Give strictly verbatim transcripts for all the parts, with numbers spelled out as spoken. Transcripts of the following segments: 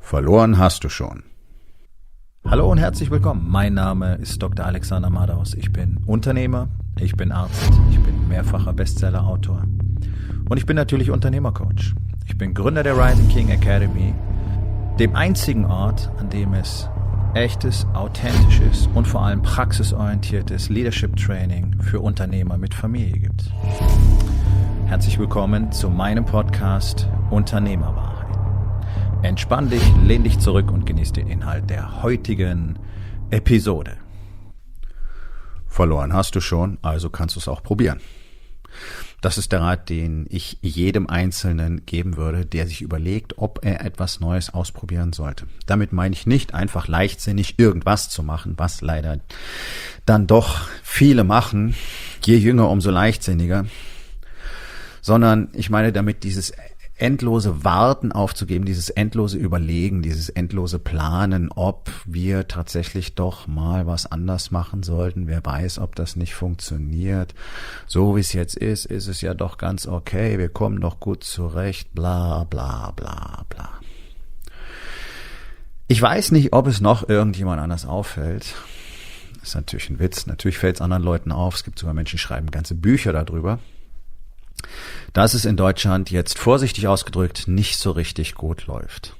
Verloren hast du schon. Hallo und herzlich willkommen. Mein Name ist Doktor Alexander Madaus. Ich bin Unternehmer, ich bin Arzt, ich bin mehrfacher Bestseller-Autor und ich bin natürlich Unternehmercoach. Ich bin Gründer der Rising King Academy, dem einzigen Ort, an dem es echtes, authentisches und vor allem praxisorientiertes Leadership Training für Unternehmer mit Familie gibt. Herzlich willkommen zu meinem Podcast Unternehmerwahrheit. Entspann dich, lehn dich zurück und genieß den Inhalt der heutigen Episode. Verloren hast du schon, also kannst du es auch probieren. Das ist der Rat, den ich jedem Einzelnen geben würde, der sich überlegt, ob er etwas Neues ausprobieren sollte. Damit meine ich nicht einfach leichtsinnig irgendwas zu machen, was leider dann doch viele machen, je jünger, umso leichtsinniger, sondern ich meine damit dieses endlose Warten aufzugeben, dieses endlose Überlegen, dieses endlose Planen, ob wir tatsächlich doch mal was anders machen sollten. Wer weiß, ob das nicht funktioniert. So wie es jetzt ist, ist es ja doch ganz okay. Wir kommen doch gut zurecht. Bla, bla, bla, bla. Ich weiß nicht, ob es noch irgendjemand anders auffällt. Das ist natürlich ein Witz. Natürlich fällt es anderen Leuten auf. Es gibt sogar Menschen, die schreiben ganze Bücher darüber, dass es in Deutschland jetzt vorsichtig ausgedrückt nicht so richtig gut läuft.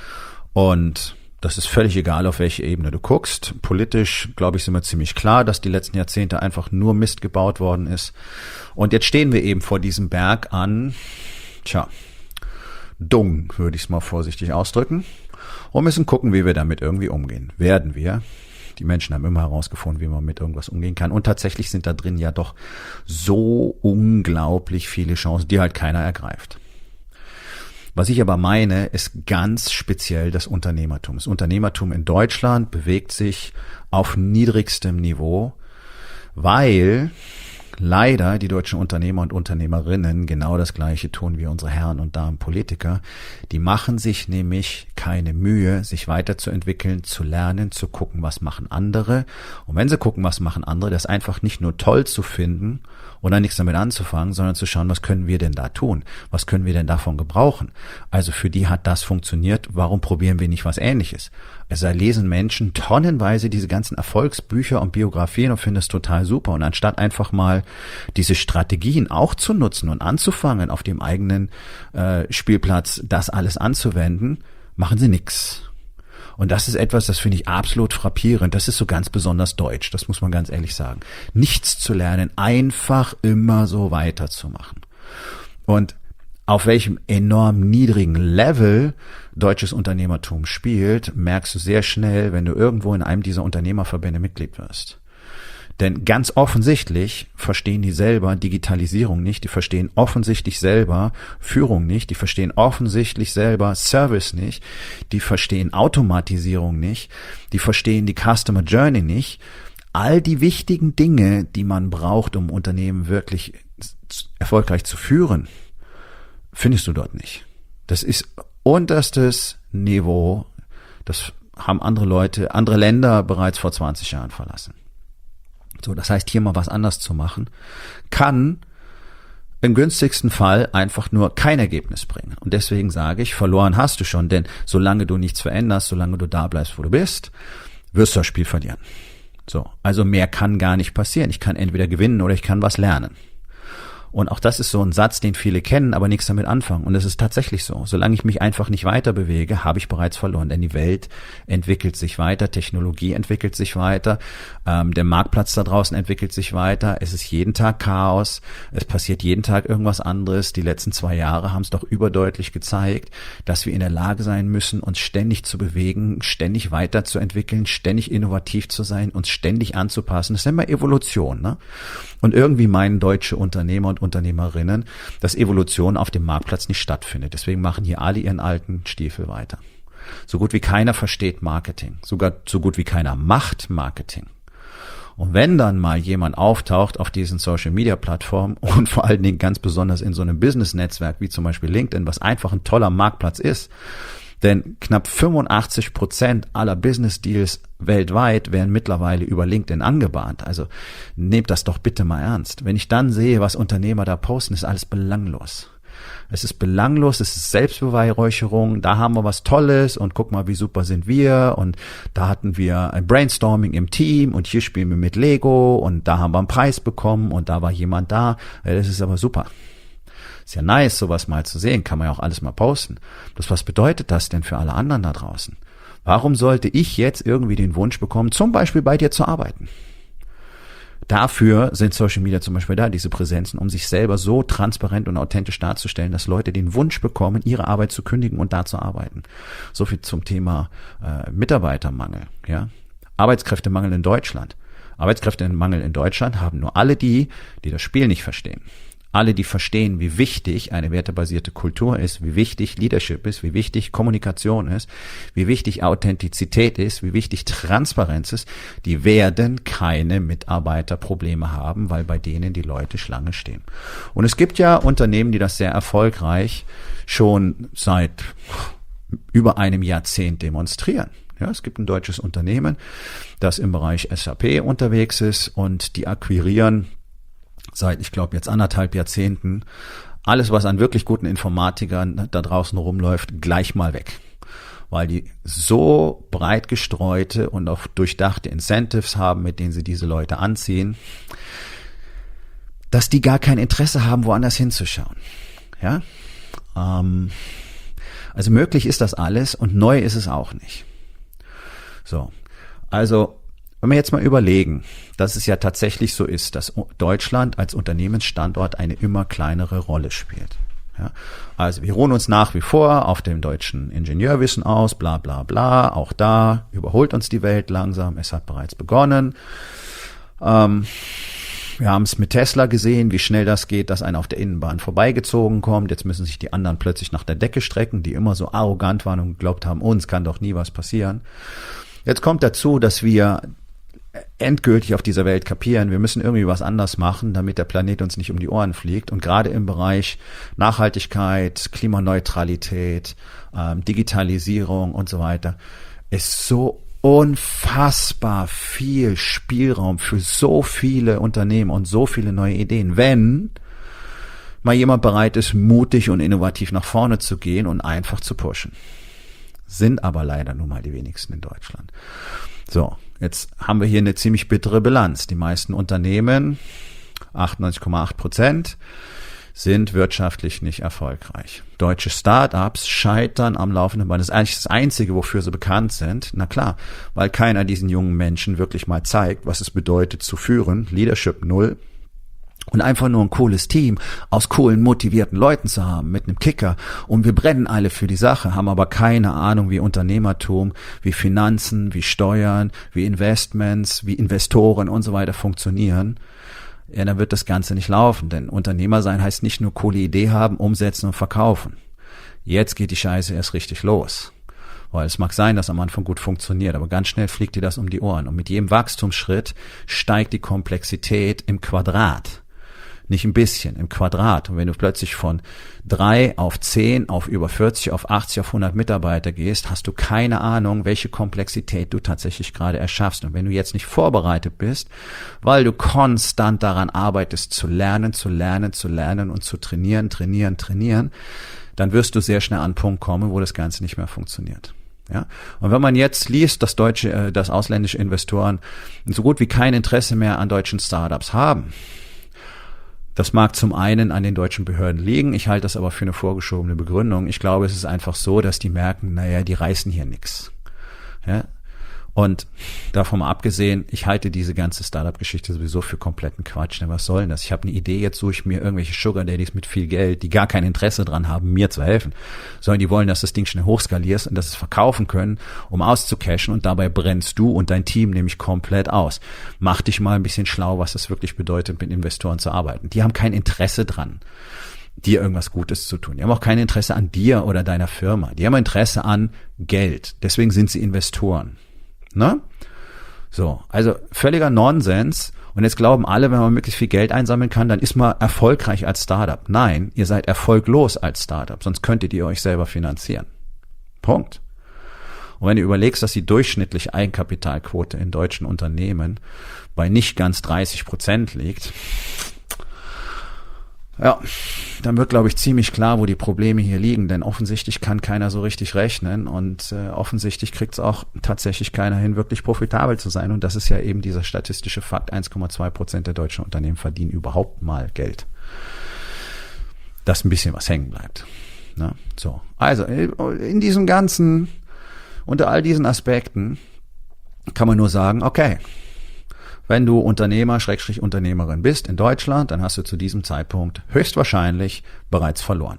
Und das ist völlig egal, auf welche Ebene du guckst. Politisch, glaube ich, sind wir ziemlich klar, dass die letzten Jahrzehnte einfach nur Mist gebaut worden ist. Und jetzt stehen wir eben vor diesem Berg an, tja, Dung, würde ich es mal vorsichtig ausdrücken, und müssen gucken, wie wir damit irgendwie umgehen. Werden wir. Die Menschen haben immer herausgefunden, wie man mit irgendwas umgehen kann. Und tatsächlich sind da drin ja doch so unglaublich viele Chancen, die halt keiner ergreift. Was ich aber meine, ist ganz speziell das Unternehmertum. Das Unternehmertum in Deutschland bewegt sich auf niedrigstem Niveau, weil leider die deutschen Unternehmer und Unternehmerinnen genau das Gleiche tun wie unsere Herren und Damen Politiker. Die machen sich nämlich keine Mühe, sich weiterzuentwickeln, zu lernen, zu gucken, was machen andere. Und wenn sie gucken, was machen andere, das einfach nicht nur toll zu finden oder nichts damit anzufangen, sondern zu schauen, was können wir denn da tun? Was können wir denn davon gebrauchen? Also für die hat das funktioniert. Warum probieren wir nicht was Ähnliches? Also da lesen Menschen tonnenweise diese ganzen Erfolgsbücher und Biografien und finden es total super. Und anstatt einfach mal diese Strategien auch zu nutzen und anzufangen, auf dem eigenen äh, Spielplatz das alles anzuwenden, machen sie nix. Und das ist etwas, das finde ich absolut frappierend. Das ist so ganz besonders deutsch, das muss man ganz ehrlich sagen. Nichts zu lernen, einfach immer so weiterzumachen. Und auf welchem enorm niedrigen Level deutsches Unternehmertum spielt, merkst du sehr schnell, wenn du irgendwo in einem dieser Unternehmerverbände Mitglied wirst. Denn ganz offensichtlich verstehen die selber Digitalisierung nicht, die verstehen offensichtlich selber Führung nicht, die verstehen offensichtlich selber Service nicht, die verstehen Automatisierung nicht, die verstehen die Customer Journey nicht. All die wichtigen Dinge, die man braucht, um Unternehmen wirklich erfolgreich zu führen, findest du dort nicht. Das ist unterstes Niveau. Das haben andere Leute, andere Länder bereits vor zwanzig Jahren verlassen. So, das heißt, hier mal was anders zu machen, kann im günstigsten Fall einfach nur kein Ergebnis bringen. Und deswegen sage ich, verloren hast du schon, denn solange du nichts veränderst, solange du da bleibst, wo du bist, wirst du das Spiel verlieren. So, also mehr kann gar nicht passieren. Ich kann entweder gewinnen oder ich kann was lernen. Und auch das ist so ein Satz, den viele kennen, aber nichts damit anfangen. Und es ist tatsächlich so. Solange ich mich einfach nicht weiter bewege, habe ich bereits verloren. Denn die Welt entwickelt sich weiter, Technologie entwickelt sich weiter, ähm, der Marktplatz da draußen entwickelt sich weiter. Es ist jeden Tag Chaos, es passiert jeden Tag irgendwas anderes. Die letzten zwei Jahre haben es doch überdeutlich gezeigt, dass wir in der Lage sein müssen, uns ständig zu bewegen, ständig weiterzuentwickeln, ständig innovativ zu sein, uns ständig anzupassen. Das nennen wir Evolution, ne? Und irgendwie meinen deutsche Unternehmer und Unternehmerinnen, dass Evolution auf dem Marktplatz nicht stattfindet. Deswegen machen hier alle ihren alten Stiefel weiter. So gut wie keiner versteht Marketing. Sogar so gut wie keiner macht Marketing. Und wenn dann mal jemand auftaucht auf diesen Social-Media-Plattformen und vor allen Dingen ganz besonders in so einem Business-Netzwerk wie zum Beispiel LinkedIn, was einfach ein toller Marktplatz ist, denn knapp fünfundachtzig Prozent aller Business-Deals weltweit werden mittlerweile über LinkedIn angebahnt. Also nehmt das doch bitte mal ernst. Wenn ich dann sehe, was Unternehmer da posten, ist alles belanglos. Es ist belanglos, es ist Selbstbeweihräucherung, da haben wir was Tolles und guck mal, wie super sind wir und da hatten wir ein Brainstorming im Team und hier spielen wir mit Lego und da haben wir einen Preis bekommen und da war jemand da. Das ist aber super. Ist ja nice, sowas mal zu sehen, kann man ja auch alles mal posten. Bloß was bedeutet das denn für alle anderen da draußen? Warum sollte ich jetzt irgendwie den Wunsch bekommen, zum Beispiel bei dir zu arbeiten? Dafür sind Social Media zum Beispiel da, diese Präsenzen, um sich selber so transparent und authentisch darzustellen, dass Leute den Wunsch bekommen, ihre Arbeit zu kündigen und da zu arbeiten. So viel zum Thema äh, Mitarbeitermangel. Ja? Arbeitskräftemangel in Deutschland. Arbeitskräftemangel in Deutschland haben nur alle die, die das Spiel nicht verstehen. Alle, die verstehen, wie wichtig eine wertebasierte Kultur ist, wie wichtig Leadership ist, wie wichtig Kommunikation ist, wie wichtig Authentizität ist, wie wichtig Transparenz ist, die werden keine Mitarbeiterprobleme haben, weil bei denen die Leute Schlange stehen. Und es gibt ja Unternehmen, die das sehr erfolgreich schon seit über einem Jahrzehnt demonstrieren. Ja, es gibt ein deutsches Unternehmen, das im Bereich S A P unterwegs ist und die akquirieren seit, ich glaube, jetzt anderthalb Jahrzehnten alles, was an wirklich guten Informatikern da draußen rumläuft, gleich mal weg. Weil die so breit gestreute und auch durchdachte Incentives haben, mit denen sie diese Leute anziehen, dass die gar kein Interesse haben, woanders hinzuschauen. Ja, ähm, also möglich ist das alles und neu ist es auch nicht. So, also wenn wir jetzt mal überlegen, dass es ja tatsächlich so ist, dass Deutschland als Unternehmensstandort eine immer kleinere Rolle spielt. Ja, also wir ruhen uns nach wie vor auf dem deutschen Ingenieurwissen aus, bla bla bla. Auch da überholt uns die Welt langsam. Es hat bereits begonnen. Ähm, wir haben es mit Tesla gesehen, wie schnell das geht, dass einer auf der Innenbahn vorbeigezogen kommt. Jetzt müssen sich die anderen plötzlich nach der Decke strecken, die immer so arrogant waren und geglaubt haben, uns kann doch nie was passieren. Jetzt kommt dazu, dass wir endgültig auf dieser Welt kapieren, wir müssen irgendwie was anders machen, damit der Planet uns nicht um die Ohren fliegt. Und gerade im Bereich Nachhaltigkeit, Klimaneutralität, ähm, Digitalisierung und so weiter ist so unfassbar viel Spielraum für so viele Unternehmen und so viele neue Ideen, wenn mal jemand bereit ist, mutig und innovativ nach vorne zu gehen und einfach zu pushen. Sind aber leider nun mal die wenigsten in Deutschland. So, jetzt haben wir hier eine ziemlich bittere Bilanz. Die meisten Unternehmen, achtundneunzig Komma acht Prozent, sind wirtschaftlich nicht erfolgreich. Deutsche Start-ups scheitern am laufenden Band. Das ist eigentlich das Einzige, wofür sie bekannt sind. Na klar, weil keiner diesen jungen Menschen wirklich mal zeigt, was es bedeutet zu führen. Leadership null. Und einfach nur ein cooles Team aus coolen, motivierten Leuten zu haben, mit einem Kicker. Und wir brennen alle für die Sache, haben aber keine Ahnung, wie Unternehmertum, wie Finanzen, wie Steuern, wie Investments, wie Investoren und so weiter funktionieren. Ja, dann wird das Ganze nicht laufen. Denn Unternehmer sein heißt nicht nur coole Idee haben, umsetzen und verkaufen. Jetzt geht die Scheiße erst richtig los. Weil es mag sein, dass am Anfang gut funktioniert, aber ganz schnell fliegt dir das um die Ohren. Und mit jedem Wachstumsschritt steigt die Komplexität im Quadrat. Nicht ein bisschen, im Quadrat. Und wenn du plötzlich von drei auf zehn, auf über vierzig, auf achtzig, auf hundert Mitarbeiter gehst, hast du keine Ahnung, welche Komplexität du tatsächlich gerade erschaffst. Und wenn du jetzt nicht vorbereitet bist, weil du konstant daran arbeitest, zu lernen, zu lernen, zu lernen und zu trainieren, trainieren, trainieren, dann wirst du sehr schnell an einen Punkt kommen, wo das Ganze nicht mehr funktioniert. Ja, und wenn man jetzt liest, dass deutsche, dass ausländische Investoren so gut wie kein Interesse mehr an deutschen Startups haben, das mag zum einen an den deutschen Behörden liegen, ich halte das aber für eine vorgeschobene Begründung. Ich glaube, es ist einfach so, dass die merken, naja, die reißen hier nichts. Ja? Und davon mal abgesehen, ich halte diese ganze Startup-Geschichte sowieso für kompletten Quatsch. Was soll denn das? Ich habe eine Idee, jetzt suche ich mir irgendwelche Sugar Daddies mit viel Geld, die gar kein Interesse dran haben, mir zu helfen, sondern die wollen, dass das Ding schnell hochskalierst und dass es verkaufen können, um auszukashen, und dabei brennst du und dein Team nämlich komplett aus. Mach dich mal ein bisschen schlau, was das wirklich bedeutet, mit Investoren zu arbeiten. Die haben kein Interesse dran, dir irgendwas Gutes zu tun. Die haben auch kein Interesse an dir oder deiner Firma. Die haben Interesse an Geld. Deswegen sind sie Investoren. Ne? So, also völliger Nonsens. Und jetzt glauben alle, wenn man möglichst viel Geld einsammeln kann, dann ist man erfolgreich als Startup. Nein, ihr seid erfolglos als Startup, sonst könntet ihr euch selber finanzieren. Punkt. Und wenn du überlegst, dass die durchschnittliche Eigenkapitalquote in deutschen Unternehmen bei nicht ganz dreißig Prozent liegt, Ja, dann wird, glaube ich, ziemlich klar, wo die Probleme hier liegen, denn offensichtlich kann keiner so richtig rechnen und äh, offensichtlich kriegt es auch tatsächlich keiner hin, wirklich profitabel zu sein und das ist ja eben dieser statistische Fakt, eins Komma zwei Prozent der deutschen Unternehmen verdienen überhaupt mal Geld. Dass ein bisschen was hängen bleibt. Ne? So, also in diesem ganzen, unter all diesen Aspekten kann man nur sagen, okay, wenn du Unternehmer, Schrägstrich Unternehmerin bist in Deutschland, dann hast du zu diesem Zeitpunkt höchstwahrscheinlich bereits verloren.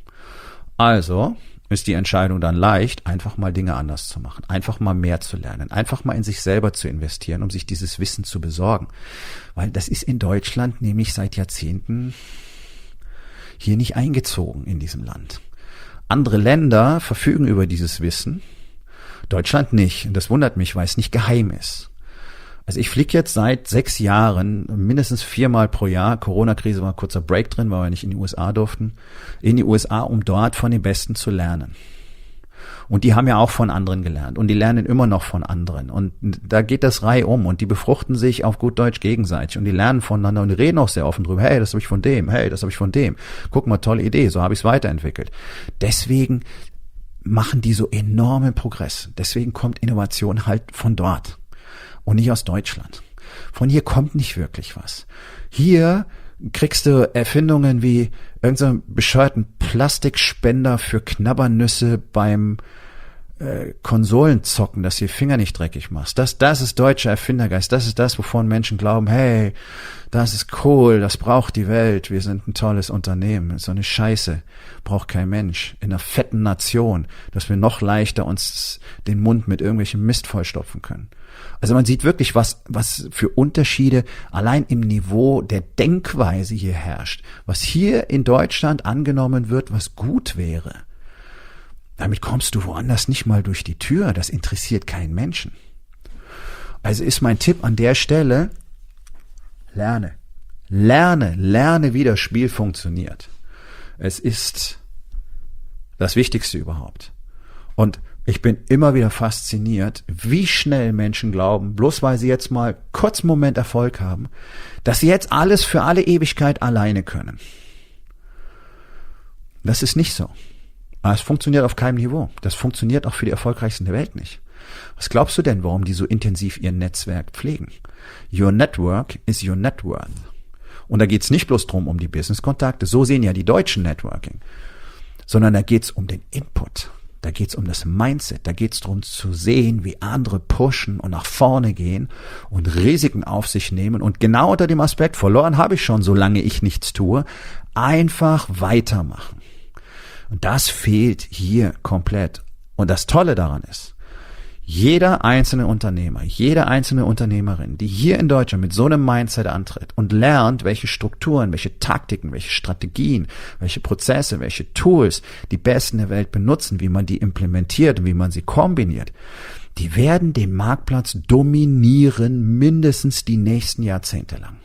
Also ist die Entscheidung dann leicht, einfach mal Dinge anders zu machen, einfach mal mehr zu lernen, einfach mal in sich selber zu investieren, um sich dieses Wissen zu besorgen. Weil das ist in Deutschland nämlich seit Jahrzehnten hier nicht eingezogen in diesem Land. Andere Länder verfügen über dieses Wissen, Deutschland nicht. Und das wundert mich, weil es nicht geheim ist. Also ich fliege jetzt seit sechs Jahren mindestens viermal pro Jahr. Corona-Krise war ein kurzer Break drin, weil wir nicht in die U S A durften. In die U S A, um dort von den Besten zu lernen. Und die haben ja auch von anderen gelernt. Und die lernen immer noch von anderen. Und da geht das reihum. Und die befruchten sich auf gut Deutsch gegenseitig. Und die lernen voneinander und die reden auch sehr offen drüber. Hey, das habe ich von dem. Hey, das habe ich von dem. Guck mal, tolle Idee. So habe ich es weiterentwickelt. Deswegen machen die so enormen Progress. Deswegen kommt Innovation halt von dort. Und nicht aus Deutschland. Von hier kommt nicht wirklich was. Hier kriegst du Erfindungen wie irgendeinen bescheuerten Plastikspender für Knabbernüsse beim äh, Konsolenzocken, dass du die Finger nicht dreckig machst. Das, das ist deutscher Erfindergeist. Das ist das, wovon Menschen glauben, hey, das ist cool, das braucht die Welt. Wir sind ein tolles Unternehmen. So eine Scheiße braucht kein Mensch. In einer fetten Nation, dass wir noch leichter uns den Mund mit irgendwelchem Mist vollstopfen können. Also man sieht wirklich, was, was für Unterschiede allein im Niveau der Denkweise hier herrscht. Was hier in Deutschland angenommen wird, was gut wäre. Damit kommst du woanders nicht mal durch die Tür. Das interessiert keinen Menschen. Also ist mein Tipp an der Stelle, lerne. Lerne, lerne, wie das Spiel funktioniert. Es ist das Wichtigste überhaupt. Und ich bin immer wieder fasziniert, wie schnell Menschen glauben, bloß weil sie jetzt mal kurz einen Moment Erfolg haben, dass sie jetzt alles für alle Ewigkeit alleine können. Das ist nicht so. Aber es funktioniert auf keinem Niveau. Das funktioniert auch für die Erfolgreichsten der Welt nicht. Was glaubst du denn, warum die so intensiv ihr Netzwerk pflegen? Your network is your net worth. Und da geht's nicht bloß drum um die Business-Kontakte, so sehen ja die Deutschen Networking, sondern da geht's um den Input. Da geht's um das Mindset, da geht's darum zu sehen, wie andere pushen und nach vorne gehen und Risiken auf sich nehmen und genau unter dem Aspekt, verloren habe ich schon, solange ich nichts tue, einfach weitermachen. Und das fehlt hier komplett. Und das Tolle daran ist, jeder einzelne Unternehmer, jede einzelne Unternehmerin, die hier in Deutschland mit so einem Mindset antritt und lernt, welche Strukturen, welche Taktiken, welche Strategien, welche Prozesse, welche Tools die Besten der Welt benutzen, wie man die implementiert und wie man sie kombiniert, die werden den Marktplatz dominieren, mindestens die nächsten Jahrzehnte lang.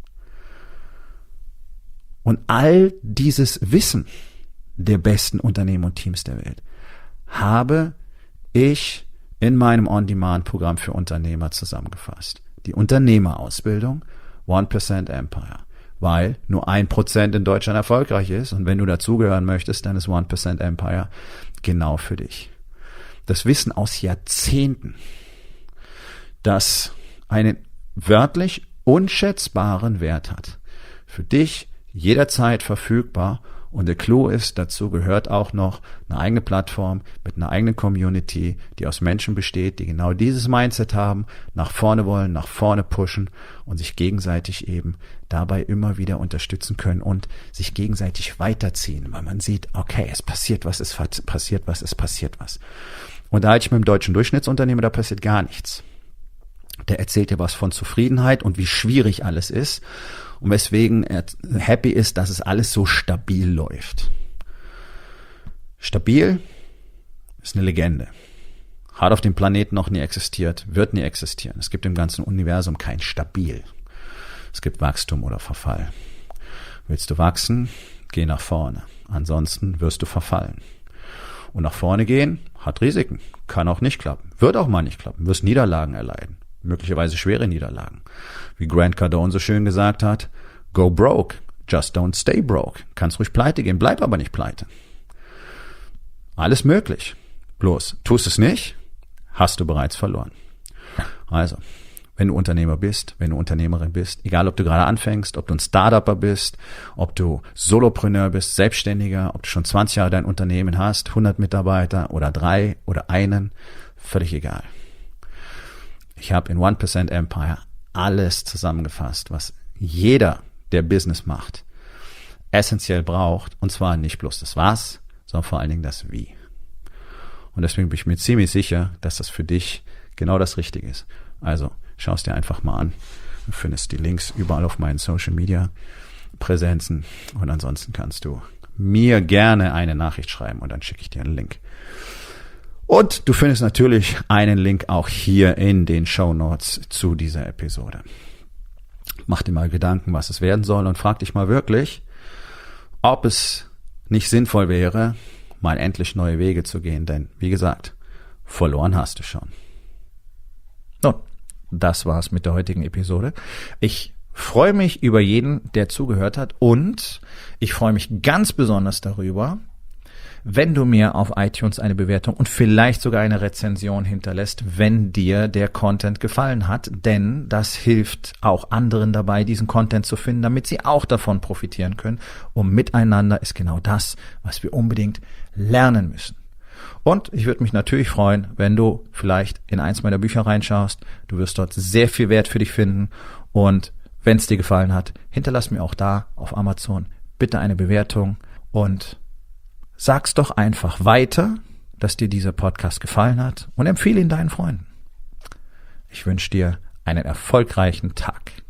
Und all dieses Wissen der besten Unternehmen und Teams der Welt habe ich in meinem On-Demand-Programm für Unternehmer zusammengefasst. Die Unternehmerausbildung one percent Empire, weil nur ein Prozent in Deutschland erfolgreich ist und wenn du dazugehören möchtest, dann ist one percent Empire genau für dich. Das Wissen aus Jahrzehnten, das einen wörtlich unschätzbaren Wert hat, für dich jederzeit verfügbar. Und der Clou ist, dazu gehört auch noch eine eigene Plattform mit einer eigenen Community, die aus Menschen besteht, die genau dieses Mindset haben, nach vorne wollen, nach vorne pushen und sich gegenseitig eben dabei immer wieder unterstützen können und sich gegenseitig weiterziehen, weil man sieht, okay, es passiert was, es passiert was, es passiert was. Und da halte ich mit dem deutschen Durchschnittsunternehmer, da passiert gar nichts. Der erzählt dir was von Zufriedenheit und wie schwierig alles ist. Und weswegen er happy ist, dass es alles so stabil läuft. Stabil ist eine Legende. Hat auf dem Planeten noch nie existiert, wird nie existieren. Es gibt im ganzen Universum kein Stabil. Es gibt Wachstum oder Verfall. Willst du wachsen? Geh nach vorne. Ansonsten wirst du verfallen. Und nach vorne gehen hat Risiken. Kann auch nicht klappen. Wird auch mal nicht klappen. Wirst Niederlagen erleiden. Möglicherweise schwere Niederlagen. Wie Grant Cardone so schön gesagt hat, go broke, Just don't stay broke. Kannst ruhig pleite gehen, bleib aber nicht pleite. Alles möglich. Bloß, tust es nicht, hast du bereits verloren. Also, wenn du Unternehmer bist, wenn du Unternehmerin bist, egal ob du gerade anfängst, ob du ein Startupper bist, ob du Solopreneur bist, Selbstständiger, ob du schon zwanzig Jahre dein Unternehmen hast, hundert Mitarbeiter oder drei oder einen, völlig egal. Ich habe in one percent Empire alles zusammengefasst, was jeder, der Business macht, essentiell braucht, und zwar nicht bloß das Was, sondern vor allen Dingen das Wie. Und deswegen bin ich mir ziemlich sicher, dass das für dich genau das Richtige ist. Also schau es dir einfach mal an. Du findest die Links überall auf meinen Social Media Präsenzen und ansonsten kannst du mir gerne eine Nachricht schreiben und dann schicke ich dir einen Link. Und du findest natürlich einen Link auch hier in den Shownotes zu dieser Episode. Mach dir mal Gedanken, was es werden soll und frag dich mal wirklich, ob es nicht sinnvoll wäre, mal endlich neue Wege zu gehen, denn wie gesagt, verloren hast du schon. Nun, das war's mit der heutigen Episode. Ich freue mich über jeden, der zugehört hat und ich freue mich ganz besonders darüber, wenn du mir auf iTunes eine Bewertung und vielleicht sogar eine Rezension hinterlässt, wenn dir der Content gefallen hat, denn das hilft auch anderen dabei, diesen Content zu finden, damit sie auch davon profitieren können. Und miteinander ist genau das, was wir unbedingt lernen müssen. Und ich würde mich natürlich freuen, wenn du vielleicht in eins meiner Bücher reinschaust. Du wirst dort sehr viel Wert für dich finden. Und wenn es dir gefallen hat, hinterlass mir auch da auf Amazon bitte eine Bewertung und sag's doch einfach weiter, dass dir dieser Podcast gefallen hat und empfehle ihn deinen Freunden. Ich wünsche dir einen erfolgreichen Tag.